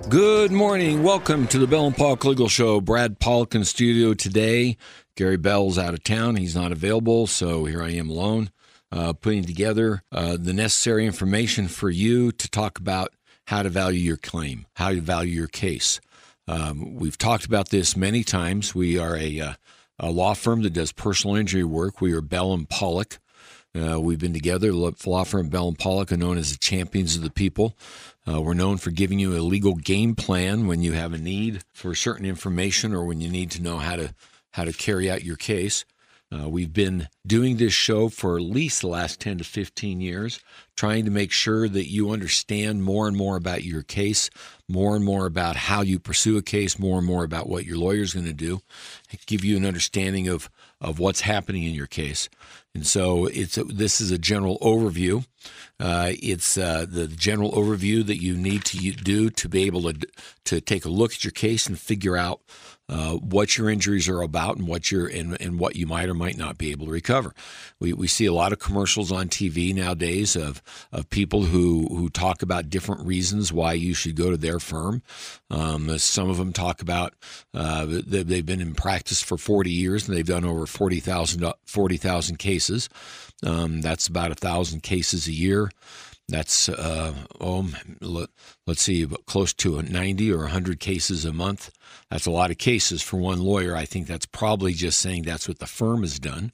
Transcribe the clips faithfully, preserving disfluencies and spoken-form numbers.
Good morning. Welcome to the Bell and Pollock Legal Show. Brad Pollock in studio today. Gary Bell's out of town. He's not available, so here I am alone, uh, putting together uh, the necessary information for you to talk about how to value your claim, how to value your case. Um, we've talked about this many times. We are a, uh, a law firm that does personal injury work. We are Bell and Pollock. Uh, we've been together. The law firm Bell and Pollock are known as the champions of the people. Uh, we're known for giving you a legal game plan when you have a need for certain information or when you need to know how to how to carry out your case. Uh, we've been doing this show for at least the last ten to fifteen years, trying to make sure that you understand more and more about your case, more and more about how you pursue a case, more and more about what your lawyer's going to do, give you an understanding of, of what's happening in your case. And so it's a, this is a general overview. Uh, it's uh, the general overview that you need to do to be able to to take a look at your case and figure out uh, what your injuries are about and what you're and, and what you might or might not be able to recover. We we see a lot of commercials on T V nowadays of of people who who talk about different reasons why you should go to their firm. Um, some of them talk about uh, that they've been in practice for forty years and they've done over forty thousand cases. Um, that's about a thousand cases a year. That's, uh, oh, let's see, close to ninety or one hundred cases a month. That's a lot of cases for one lawyer. I think that's probably just saying that's what the firm has done.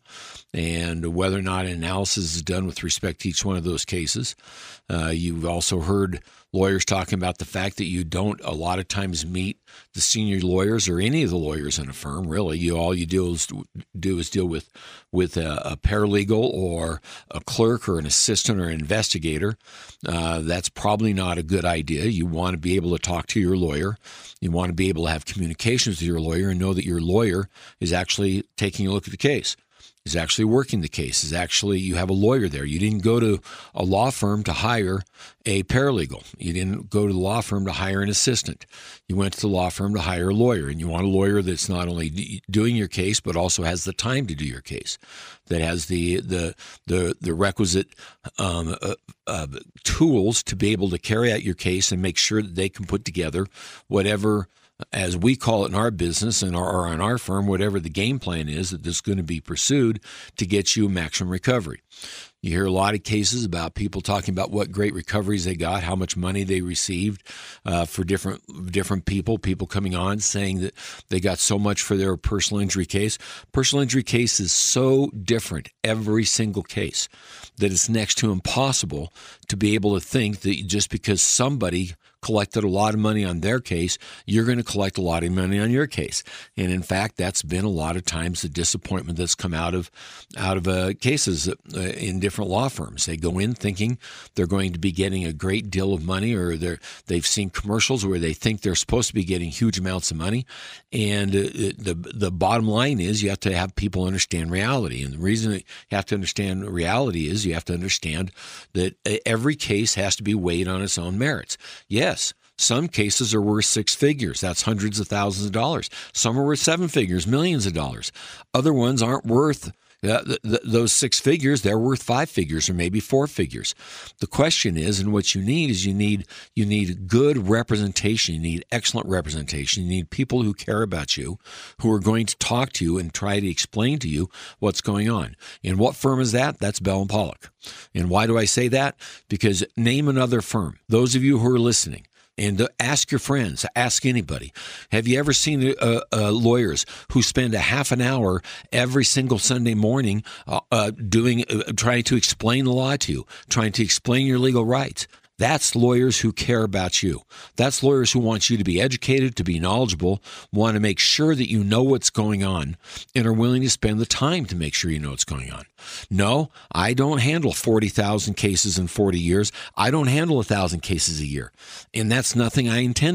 And whether or not an analysis is done with respect to each one of those cases. Uh, you've also heard lawyers talking about the fact that you don't a lot of times meet the senior lawyers or any of the lawyers in a firm. Really, you all you do is do is deal with with a, a paralegal or a clerk or an assistant or an investigator. Uh, that's probably not a good idea. You want to be able to talk to your lawyer. You want to be able to have communications with your lawyer and know that your lawyer is actually taking a look at the case. Is actually working the case, is actually, you have a lawyer there. You didn't go to a law firm to hire a paralegal. You didn't go to the law firm to hire an assistant. You went to the law firm to hire a lawyer, and you want a lawyer that's not only doing your case, but also has the time to do your case, that has the the the, the requisite um, uh, uh, tools to be able to carry out your case and make sure that they can put together whatever, as we call it in our business and our, or in our firm, whatever the game plan is that is going to be pursued to get you maximum recovery. You hear a lot of cases about people talking about what great recoveries they got, how much money they received uh, for different different people, people coming on saying that they got so much for their personal injury case. Personal injury case is so different every single case that it's next to impossible to be able to think that just because somebody collected a lot of money on their case, you're going to collect a lot of money on your case. And in fact, that's been a lot of times the disappointment that's come out of out of uh, cases uh, in different law firms. They go in thinking they're going to be getting a great deal of money, or they're they've seen commercials where they think they're supposed to be getting huge amounts of money. And uh, the the bottom line is you have to have people understand reality. And the reason that you have to understand reality is you have to understand that every case has to be weighed on its own merits. Yes. Yes, some cases are worth six figures. That's hundreds of thousands of dollars. Some are worth seven figures, millions of dollars. Other ones aren't worth uh, th- th- those six figures. They're worth five figures or maybe four figures. The question is, and what you need is you need you need good representation. You need excellent representation. You need people who care about you, who are going to talk to you and try to explain to you what's going on. And what firm is that? That's Bell and Pollock. And why do I say that? Because name another firm. Those of you who are listening, and ask your friends, ask anybody. Have you ever seen uh, uh, lawyers who spend a half an hour every single Sunday morning uh, uh, doing, uh, trying to explain the law to you, trying to explain your legal rights? That's lawyers who care about you. That's lawyers who want you to be educated, to be knowledgeable, want to make sure that you know what's going on, and are willing to spend the time to make sure you know what's going on. No, I don't handle forty thousand cases in forty years. I don't handle one thousand cases a year, and that's nothing I intend to do.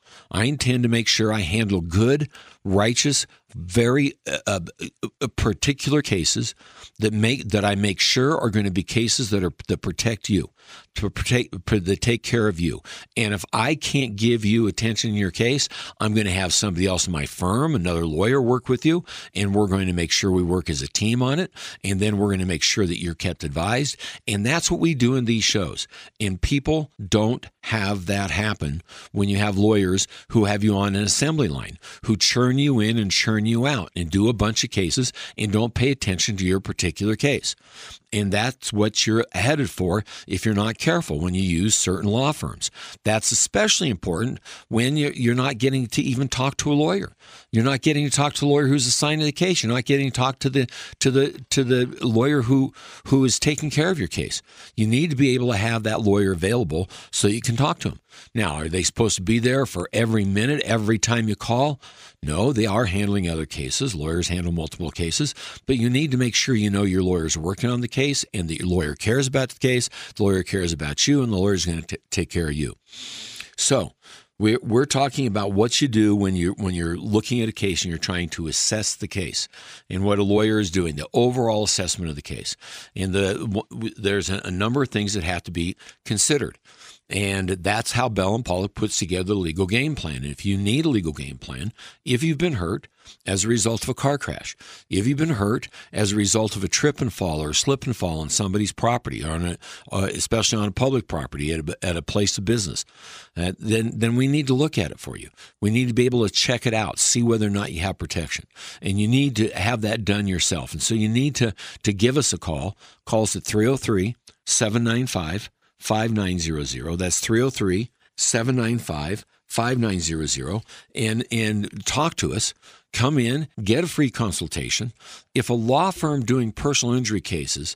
I intend to make sure I handle good, righteous, very uh, uh, particular cases that make that I make sure are going to be cases that are that protect you, to protect that take care of you. And if I can't give you attention in your case, I'm going to have somebody else in my firm, another lawyer, work with you, and we're going to make sure we work as a team on it. And then we're going to make sure that you're kept advised. And that's what we do in these shows. And people don't have that happen when you have lawyers who have you on an assembly line, who churn you in and churn you out and do a bunch of cases and don't pay attention to your particular case. And that's what you're headed for if you're not careful when you use certain law firms. That's especially important when you're not getting to even talk to a lawyer. You're not getting to talk to a lawyer who's assigned to the case. You're not getting to talk to the to the to the lawyer who who is taking care of your case. You need to be able to have that lawyer available so you can talk to him. Now, are they supposed to be there for every minute, every time you call? No, they are handling other cases. Lawyers handle multiple cases, but you need to make sure you know your lawyer's working on the case and that your lawyer cares about the case, the lawyer cares about you, and the lawyer's going to take care of you. So we're, we're talking about what you do when you're, when you're looking at a case and you're trying to assess the case and what a lawyer is doing, the overall assessment of the case. And the, there's a, a number of things that have to be considered. And that's how Bell and Pollock puts together the legal game plan. And if you need a legal game plan, if you've been hurt as a result of a car crash, if you've been hurt as a result of a trip and fall or a slip and fall on somebody's property, or on a, uh, especially on a public property at a, at a place of business, uh, then then we need to look at it for you. We need to be able to check it out, see whether or not you have protection. And you need to have that done yourself. And so you need to, to give us a call. Call us at three oh three, seven nine five, five nine zero zero. That's three oh three, seven nine five, five nine zero zero. And, and talk to us. Come in, get a free consultation. If a law firm doing personal injury cases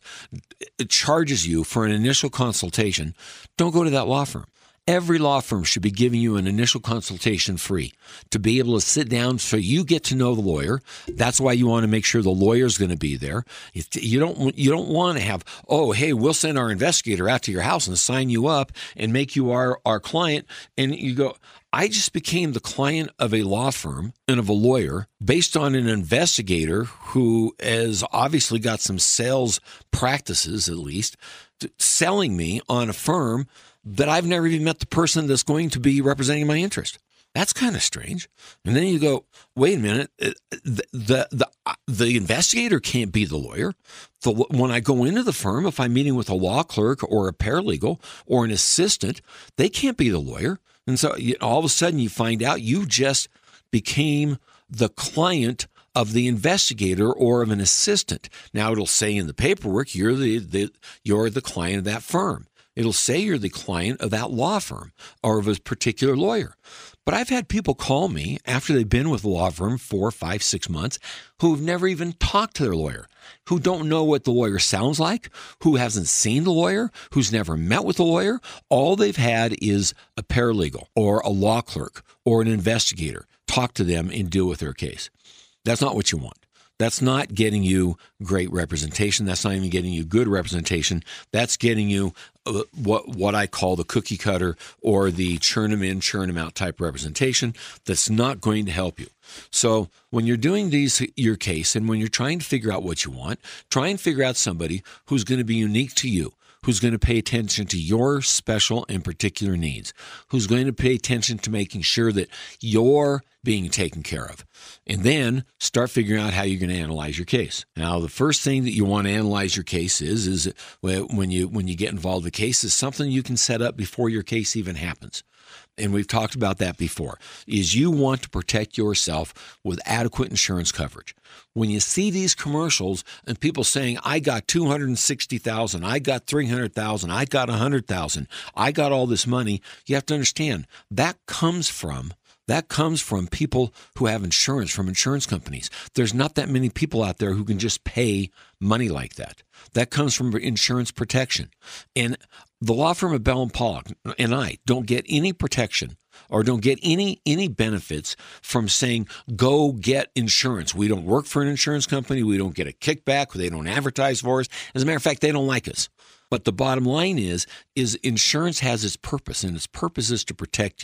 charges you for an initial consultation, don't go to that law firm. Every law firm should be giving you an initial consultation free to be able to sit down so you get to know the lawyer. That's why you want to make sure the lawyer's going to be there. You don't, you don't want to have, oh, hey, we'll send our investigator out to your house and sign you up and make you our, our client. And you go, I just became the client of a law firm and of a lawyer based on an investigator who has obviously got some sales practices, at least, selling me on a firm that I've never even met the person that's going to be representing my interest. That's kind of strange. And then you go, wait a minute, the the the, the investigator can't be the lawyer. The, when I go into the firm, if I'm meeting with a law clerk or a paralegal or an assistant, they can't be the lawyer. And so you, all of a sudden you find out you just became the client of the investigator or of an assistant. Now it'll say in the paperwork, you're the, the you're the client of that firm. It'll say you're the client of that law firm or of a particular lawyer. But I've had people call me after they've been with a law firm four, five, six months who've never even talked to their lawyer, who don't know what the lawyer sounds like, who hasn't seen the lawyer, who's never met with the lawyer. All they've had is a paralegal or a law clerk or an investigator talk to them and deal with their case. That's not what you want. That's not getting you great representation. That's not even getting you good representation. That's getting you uh, what what I call the cookie cutter or the churn them in, churn them out type representation. That's not going to help you. So when you're doing these, your case, and when you're trying to figure out what you want, try and figure out somebody who's going to be unique to you, who's going to pay attention to your special and particular needs, who's going to pay attention to making sure that you're being taken care of. And then start figuring out how you're going to analyze your case. Now, the first thing that you want to analyze your case is, is when you when you get involved in the case is something you can set up before your case even happens. And we've talked about that before, is you want to protect yourself with adequate insurance coverage. When you see these commercials and people saying, I got two hundred sixty thousand dollars, I got three hundred thousand dollars, I got one hundred thousand dollars, I got all this money, you have to understand that comes from That comes from people who have insurance, from insurance companies. There's not that many people out there who can just pay money like that. That comes from insurance protection. And the law firm of Bell and Pollock and I don't get any protection or don't get any any benefits from saying, go get insurance. We don't work for an insurance company. We don't get a kickback. They don't advertise for us. As a matter of fact, they don't like us. But the bottom line is, is insurance has its purpose, and its purpose is to protect you,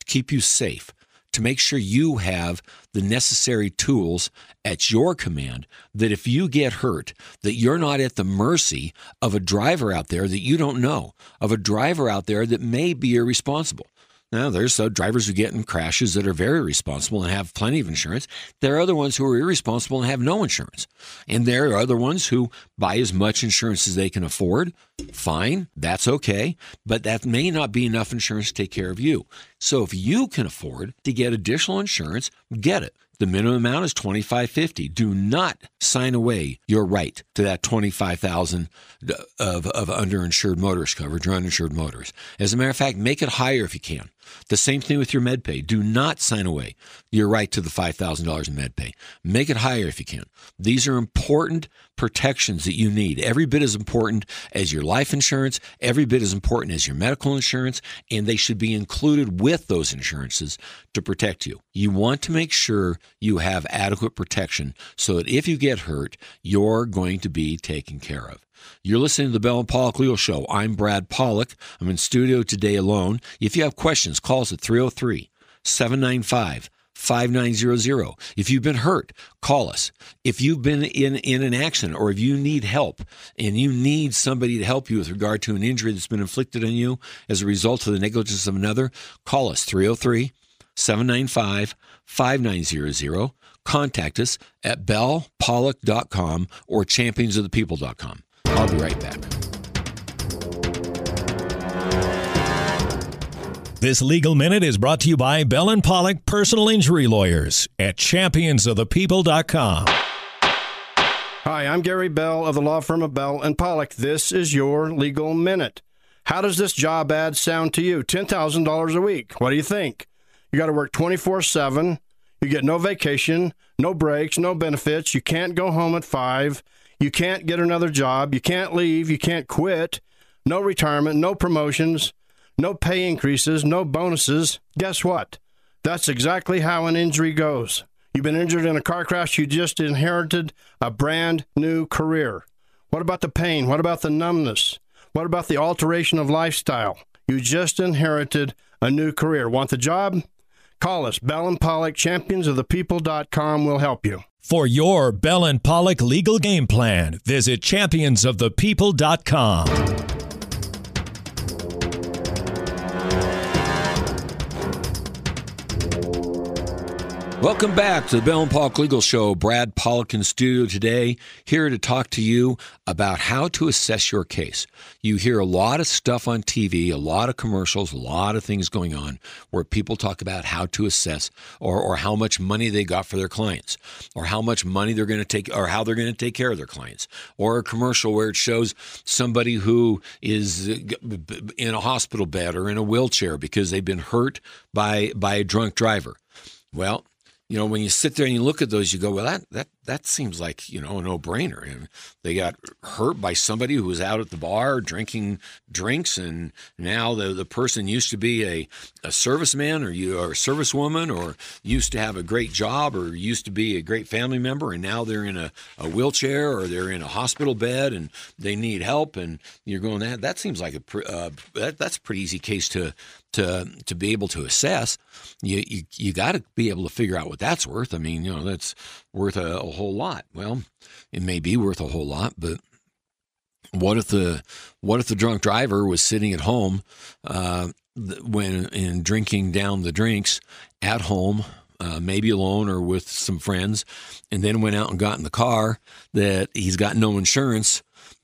to keep you safe, to make sure you have the necessary tools at your command, that if you get hurt, that you're not at the mercy of a driver out there that you don't know, of a driver out there that may be irresponsible. Now, there's uh, drivers who get in crashes that are very responsible and have plenty of insurance. There are other ones who are irresponsible and have no insurance. And there are other ones who buy as much insurance as they can afford. Fine, that's okay. But that may not be enough insurance to take care of you. So if you can afford to get additional insurance, get it. The minimum amount is twenty-five fifty. Do not sign away your right to that twenty-five thousand of, of underinsured motorist coverage or uninsured motorists. As a matter of fact, make it higher if you can. The same thing with your MedPay. Do not sign away your right to the five thousand dollars in MedPay. Make it higher if you can. These are important protections that you need. Every bit as important as your life insurance, every bit as important as your medical insurance, and they should be included with those insurances to protect you. You want to make sure you have adequate protection so that if you get hurt, you're going to be taken care of. You're listening to the Bell and Pollock Legal Show. I'm Brad Pollock. I'm in studio today alone. If you have questions, call us at three oh three, seven nine five, five nine zero zero. If you've been hurt, call us. If you've been in, in an accident or if you need help and you need somebody to help you with regard to an injury that's been inflicted on you as a result of the negligence of another, call us three oh three, seven nine five, five nine zero zero. Contact us at bell pollock dot com or champions of the people dot com. I'll be right back. This Legal Minute is brought to you by Bell and Pollock Personal Injury Lawyers at champions of the people dot com. Hi, I'm Gary Bell of the law firm of Bell and Pollock. This is your Legal Minute. How does this job ad sound to you? ten thousand dollars a week. What do you think? You got to work twenty-four seven. You get no vacation, no breaks, no benefits. You can't go home at five. You can't get another job. You can't leave. You can't quit. No retirement, no promotions, no pay increases, no bonuses. Guess what? That's exactly how an injury goes. You've been injured in a car crash. You just inherited a brand new career. What about the pain? What about the numbness? What about the alteration of lifestyle? You just inherited a new career. Want the job? Call us. Bell and Pollock, champions of the people dot com will help you. For your Bell and Pollock legal game plan, visit champions of the people dot com. Welcome back to the Bell and Pollock Legal Show. Brad Pollock in studio today, here to talk to you about how to assess your case. You hear a lot of stuff on T V, a lot of commercials, a lot of things going on where people talk about how to assess or, or how much money they got for their clients or how much money they're going to take or how they're going to take care of their clients, or a commercial where it shows somebody who is in a hospital bed or in a wheelchair because they've been hurt by, by a drunk driver. Well, you know, when you sit there and you look at those, you go, well, that that that seems like, you know, a no-brainer. And they got hurt by somebody who was out at the bar drinking drinks, and now the the person used to be a, a serviceman or you or a servicewoman or used to have a great job or used to be a great family member, and now they're in a, a wheelchair or they're in a hospital bed and they need help. And you're going, that that seems like a uh, that that's a pretty easy case to to to be able to assess. You you, you got to be able to figure out what that's worth. I mean, you know, that's worth a, a whole lot. Well, it may be worth a whole lot, but what if the what if the drunk driver was sitting at home uh, when and drinking down the drinks at home, uh, maybe alone or with some friends, and then went out and got in the car that he's got no insurance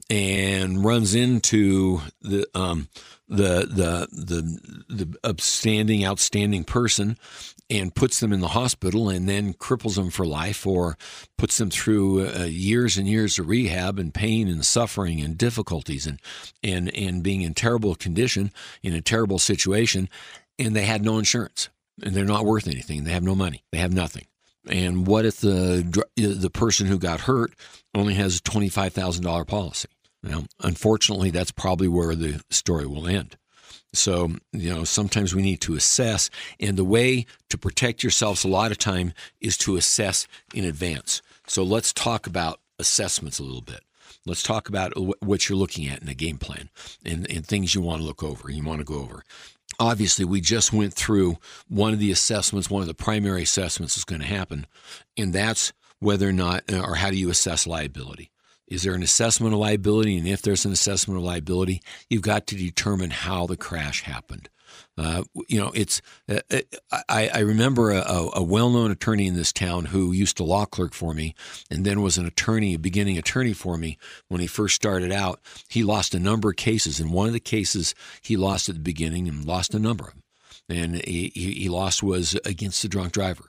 and runs into the um, the the the the upstanding, outstanding person and puts them in the hospital and then cripples them for life or puts them through uh, years and years of rehab and pain and suffering and difficulties and and and being in terrible condition, in a terrible situation, and they had no insurance and they're not worth anything. They have no money. They have nothing. And what if the the person who got hurt only has a twenty-five thousand dollars policy? Now, unfortunately, that's probably where the story will end. So, you know, sometimes we need to assess, and the way to protect yourselves a lot of time is to assess in advance. So let's talk about assessments a little bit. Let's talk about what you're looking at in a game plan and, and things you want to look over, you want to go over. obviously, we just went through one of the assessments, one of the primary assessments that's going to happen, and that's whether or not, or how do you assess liability? Is there an assessment of liability? And if there's an assessment of liability, you've got to determine how the crash happened. Uh, you know, it's. Uh, I, I remember a, a well-known attorney in this town who used to law clerk for me, and then was an attorney, a beginning attorney for me when he first started out. He lost a number of cases, and one of the cases he lost at the beginning, and lost a number of them, and he, he lost was against the drunk driver.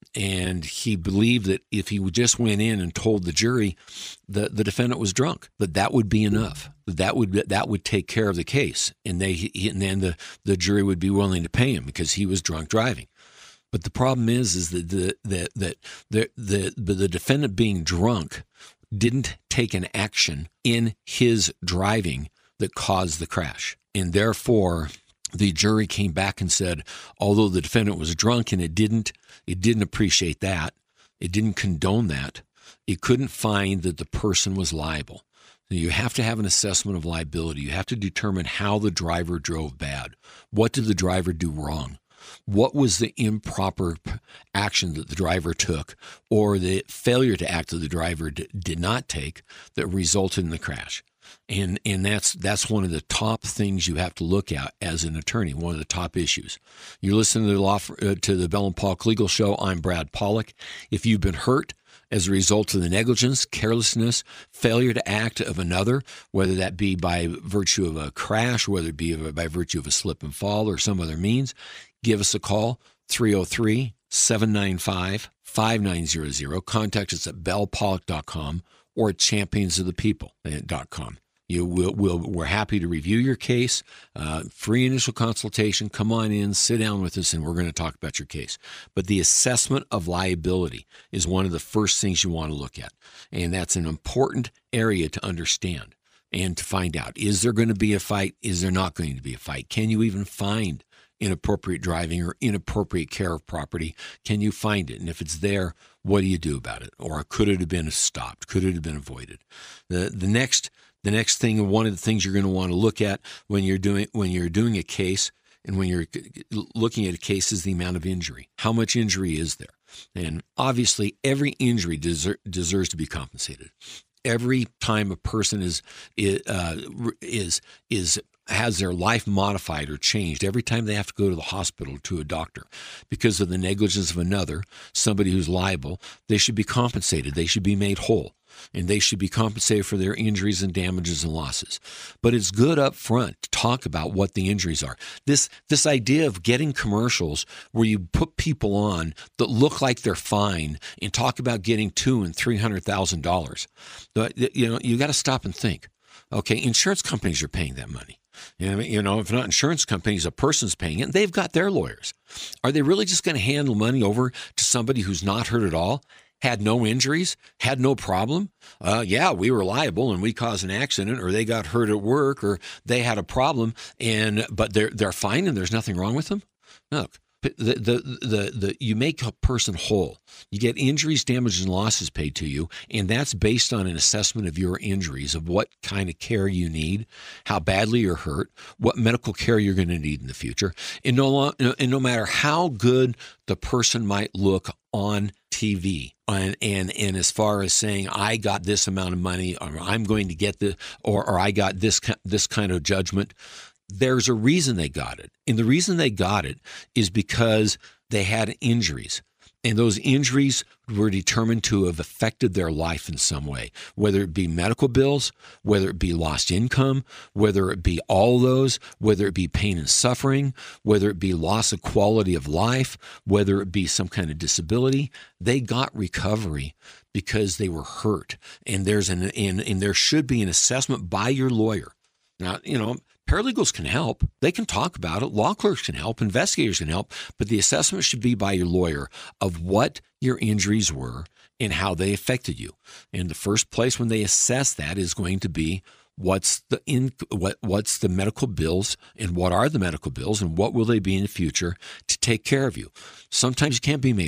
And he believed that if he just went in and told the jury that the defendant was drunk, that that would be enough. That that would that would take care of the case, and they he, and then the, the jury would be willing to pay him because he was drunk driving. But the problem is, is that the that that the, the the the defendant being drunk didn't take an action in his driving that caused the crash, and therefore the jury came back and said, although the defendant was drunk and it didn't, it didn't appreciate that, it didn't condone that, it couldn't find that the person was liable. You have to have an assessment of liability. You have to determine how the driver drove bad. What did the driver do wrong? What was the improper action that the driver took, or the failure to act that the driver d- did not take that resulted in the crash? And and that's that's one of the top things you have to look at as an attorney, one of the top issues. You're listening to the, law, uh, to the Bell and Pollock Legal Show. I'm Brad Pollock. If you've been hurt as a result of the negligence, carelessness, failure to act of another, whether that be by virtue of a crash, whether it be by virtue of a slip and fall or some other means, give us a call, three oh three, seven nine five, five nine zero zero. Contact us at bell pollock dot com or at champions of the people dot com. You will, will, we're happy to review your case, uh, free initial consultation. Come on in, sit down with us, and we're going to talk about your case. But the assessment of liability is one of the first things you want to look at, and that's an important area to understand and to find out. Is there going to be a fight? Is there not going to be a fight? Can you even find inappropriate driving or inappropriate care of property? Can you find it? And if it's there, what do you do about it? Or could it have been stopped? Could it have been avoided? The the next the next thing, one of the things you're going to want to look at when you're doing when you're doing a case and when you're looking at a case is the amount of injury. How much injury is there? And obviously, every injury deser- deserves to be compensated. Every time a person is uh, is is has their life modified or changed, every time they have to go to the hospital to a doctor because of the negligence of another, somebody who's liable, they should be compensated. They should be made whole, and they should be compensated for their injuries and damages and losses. But it's good up front to talk about what the injuries are. This this idea of getting commercials where you put people on that look like they're fine and talk about getting two and three hundred thousand dollars, you know, you got to stop and think. Okay, insurance companies are paying that money. You know, if not insurance companies, a person's paying it, they've got their lawyers. Are they really just going to hand the money over to somebody who's not hurt at all, had no injuries, had no problem? Uh, yeah, we were liable and we caused an accident, or they got hurt at work, or they had a problem, and but they're they're fine and there's nothing wrong with them? Look. The, the the the you make a person whole. You get injuries, damages, and losses paid to you, and that's based on an assessment of your injuries, of what kind of care you need, how badly you're hurt, what medical care you're going to need in the future, and no and no matter how good the person might look on T V, and and and as far as saying I got this amount of money, or I'm going to get the, or or I got this this kind of judgment. There's a reason they got it. And the reason they got it is because they had injuries. And those injuries were determined to have affected their life in some way, whether it be medical bills, whether it be lost income, whether it be all those, whether it be pain and suffering, whether it be loss of quality of life, whether it be some kind of disability. They got recovery because they were hurt. And there's an and, and there should be an assessment by your lawyer. Now, you know, paralegals can help. They can talk about it. Law clerks can help. Investigators can help. But the assessment should be by your lawyer of what your injuries were and how they affected you. And the first place when they assess that is going to be what's the in what what's the medical bills, and what are the medical bills, and what will they be in the future to take care of you. Sometimes you can't be made whole.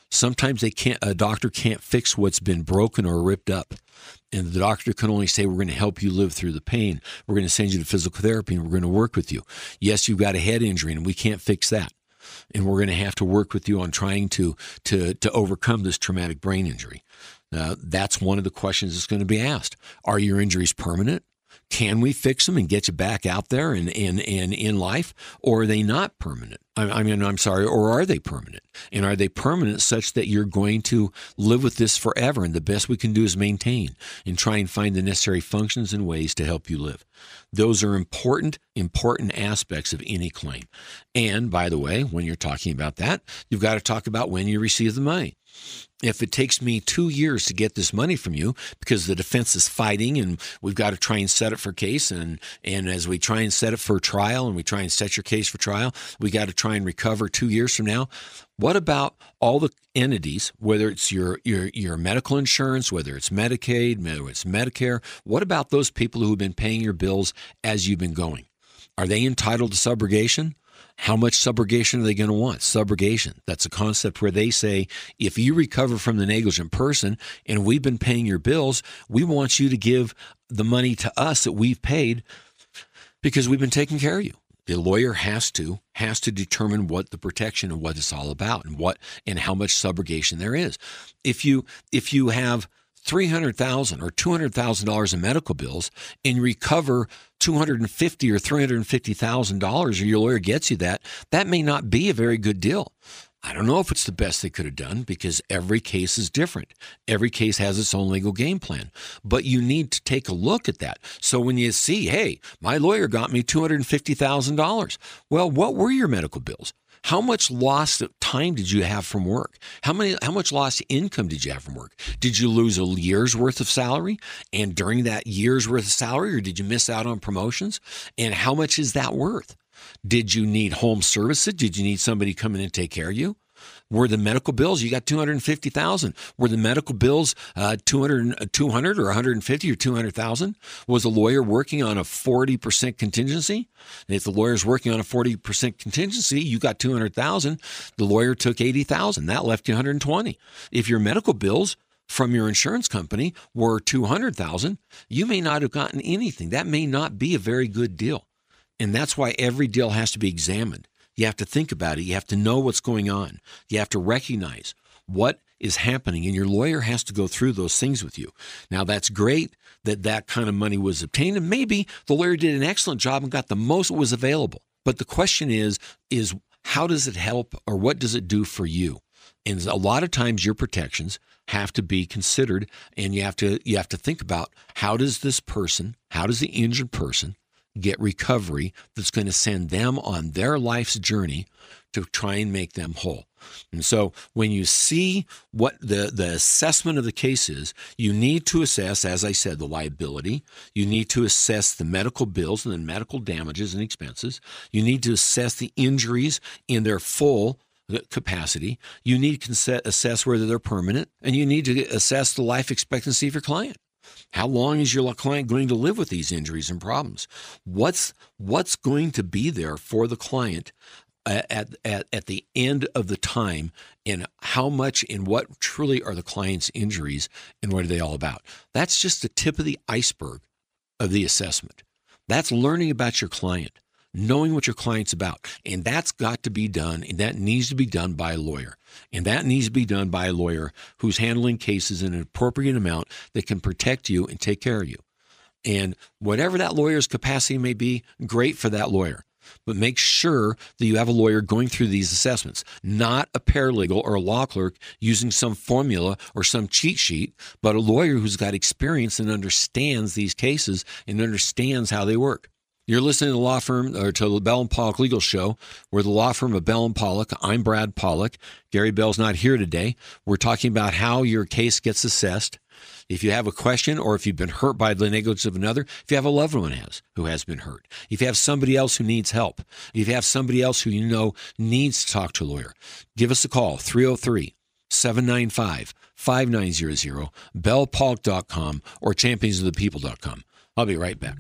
Sometimes they can't. A doctor can't fix what's been broken or ripped up, and the doctor can only say, "We're going to help you live through the pain. We're going to send you to physical therapy, and we're going to work with you." Yes, you've got a head injury, and we can't fix that, and we're going to have to work with you on trying to to to overcome this traumatic brain injury. Uh, that's one of the questions that's going to be asked. Are your injuries permanent? Can we fix them and get you back out there and, and, and in life? Or are they not permanent? I, I mean, I'm sorry, or are they permanent? And are they permanent such that you're going to live with this forever? And the best we can do is maintain and try and find the necessary functions and ways to help you live. Those are important, important aspects of any claim. And by the way, when you're talking about that, you've got to talk about when you receive the money. If it takes me two years to get this money from you because the defense is fighting and we've got to try and set it for case, and, and as we try and set it for trial and we try and set your case for trial, we got to try and recover two years from now. What about all the entities, whether it's your, your, your medical insurance, whether it's Medicaid, whether it's Medicare, what about those people who have been paying your bills as you've been going? Are they entitled to subrogation? How much subrogation are they going to want? Subrogation, that's a concept where they say, if you recover from the negligent person and we've been paying your bills, we want you to give the money to us that we've paid because we've been taking care of you. The lawyer has to has to determine what the protection and what it's all about and what and how much subrogation there is. If you if you have three hundred thousand dollars or two hundred thousand dollars in medical bills and recover two hundred fifty thousand dollars or three hundred fifty thousand dollars, or your lawyer gets you that, that may not be a very good deal. I don't know if it's the best they could have done because every case is different. Every case has its own legal game plan. But you need to take a look at that. So when you see, hey, my lawyer got me two hundred fifty thousand dollars. Well, what were your medical bills? How much lost time did you have from work? How many? How much lost income did you have from work? Did you lose a year's worth of salary? And during that year's worth of salary, or did you miss out on promotions? And how much is that worth? Did you need home services? Did you need somebody come in and take care of you? Were the medical bills, you got two hundred fifty thousand dollars. Were the medical bills uh, two hundred, two hundred or one hundred fifty or two hundred thousand? Was a lawyer working on a forty percent contingency? And if the lawyer's working on a forty percent contingency, you got two hundred thousand. The lawyer took eighty thousand. That left you one hundred twenty. If your medical bills from your insurance company were two hundred thousand, you may not have gotten anything. That may not be a very good deal. And that's why every deal has to be examined. You have to think about it. You have to know what's going on. You have to recognize what is happening, and your lawyer has to go through those things with you. Now, that's great that that kind of money was obtained, and maybe the lawyer did an excellent job and got the most that was available. But the question is, is how does it help, or what does it do for you? And a lot of times your protections have to be considered, and you have to you have to think about, how does this person, how does the injured person get recovery that's going to send them on their life's journey to try and make them whole. And so when you see what the, the assessment of the case is, you need to assess, as I said, the liability. You need to assess the medical bills and the medical damages and expenses. You need to assess the injuries in their full capacity. You need to assess whether they're permanent, and you need to assess the life expectancy of your client. How long is your client going to live with these injuries and problems? What's what's going to be there for the client at, at, at the end of the time, and how much and what truly are the client's injuries, and what are they all about? That's just the tip of the iceberg of the assessment. That's learning about your client, knowing what your client's about. And that's got to be done, and that needs to be done by a lawyer. And that needs to be done by a lawyer who's handling cases in an appropriate amount that can protect you and take care of you. And whatever that lawyer's capacity may be, great for that lawyer. But make sure that you have a lawyer going through these assessments, not a paralegal or a law clerk using some formula or some cheat sheet, but a lawyer who's got experience and understands these cases and understands how they work. You're listening to the law firm, or to the Bell and Pollock Legal Show. We're the law firm of Bell and Pollock. I'm Brad Pollock. Gary Bell's not here today. We're talking about how your case gets assessed. If you have a question, or if you've been hurt by the negligence of another, if you have a loved one has, who has been hurt, if you have somebody else who needs help, if you have somebody else who you know needs to talk to a lawyer, give us a call, three oh three, seven nine five, five nine zero zero, bell pollock dot com, or champions of the people dot com. I'll be right back.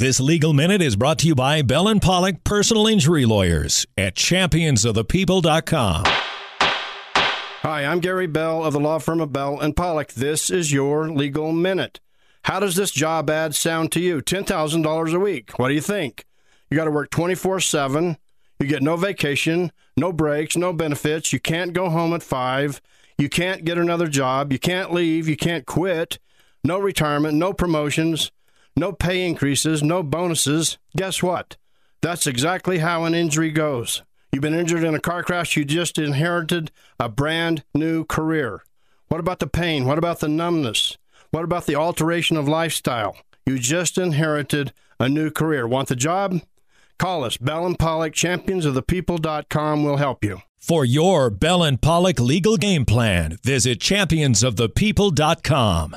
This Legal Minute is brought to you by Bell and Pollock Personal Injury Lawyers at champions of the people dot com. Hi, I'm Gary Bell of the law firm of Bell and Pollock. This is your Legal Minute. How does this job ad sound to you? ten thousand dollars a week. What do you think? You got to work twenty-four seven. You get no vacation, no breaks, no benefits. You can't go home at five. You can't get another job. You can't leave. You can't quit. No retirement, no promotions, no pay increases, no bonuses. Guess what? That's exactly how an injury goes. You've been injured in a car crash. You just inherited a brand new career. What about the pain? What about the numbness? What about the alteration of lifestyle? You just inherited a new career. Want the job? Call us. Bell and Pollock, champions of the people dot com will help you. For your Bell and Pollock legal game plan, visit champions of the people dot com.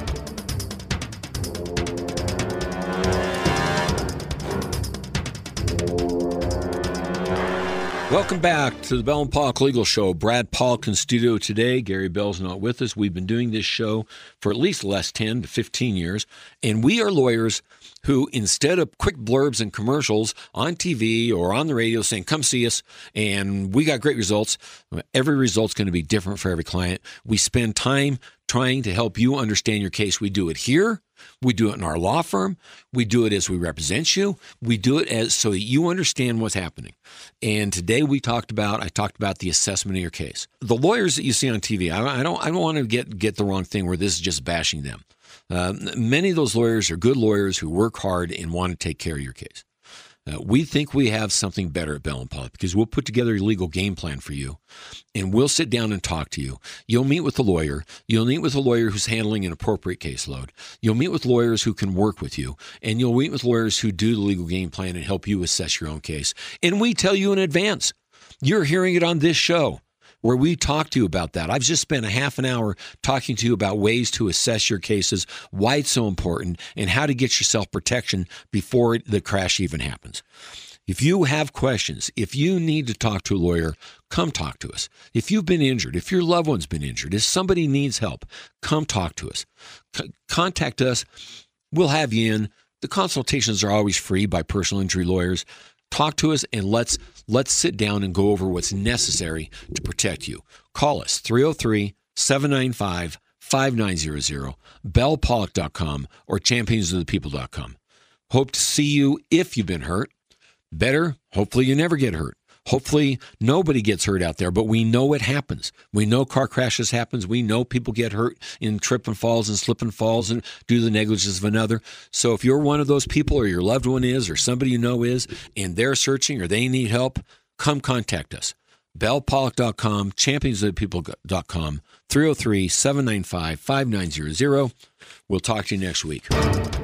Welcome back to the Bell and Pollock Legal Show. Brad Pollock in studio today. Gary Bell's not with us. We've been doing this show for at least the last ten to fifteen years, and we are lawyers who, instead of quick blurbs and commercials on T V or on the radio saying, come see us, and we got great results, every result's going to be different for every client. We spend time trying to help you understand your case. We do it here. We do it in our law firm. We do it as we represent you. We do it as so that you understand what's happening. And today we talked about, I talked about the assessment of your case. The lawyers that you see on T V, I, I don't, I don't want to get get the wrong thing where this is just bashing them. Uh, many of those lawyers are good lawyers who work hard and want to take care of your case. Uh, we think we have something better at Bell and Pollock because we'll put together a legal game plan for you, and we'll sit down and talk to you. You'll meet with a lawyer. You'll meet with a lawyer who's handling an appropriate caseload. You'll meet with lawyers who can work with you, and you'll meet with lawyers who do the legal game plan and help you assess your own case. And we tell you in advance. You're hearing it on this show, where we talk to you about that. I've just spent a half an hour talking to you about ways to assess your cases, why it's so important, and how to get yourself protection before the crash even happens. If you have questions, if you need to talk to a lawyer, come talk to us. If you've been injured, if your loved one's been injured, if somebody needs help, come talk to us. C- contact us. We'll have you in. The consultations are always free by personal injury lawyers. Talk to us and let's let's sit down and go over what's necessary to protect you. Call us, three oh three, seven nine five, five nine zero zero, bell pollock dot com, or champions of the people dot com. Hope to see you if you've been hurt. Better, hopefully you never get hurt. Hopefully nobody gets hurt out there, but we know it happens. We know car crashes happens. We know people get hurt in trip and falls and slip and falls and due to the negligence of another. So if you're one of those people or your loved one is or somebody you know is and they're searching or they need help, come contact us. bell pollock dot com, champions of the people dot com, three oh three, seven nine five, five nine zero zero. We'll talk to you next week.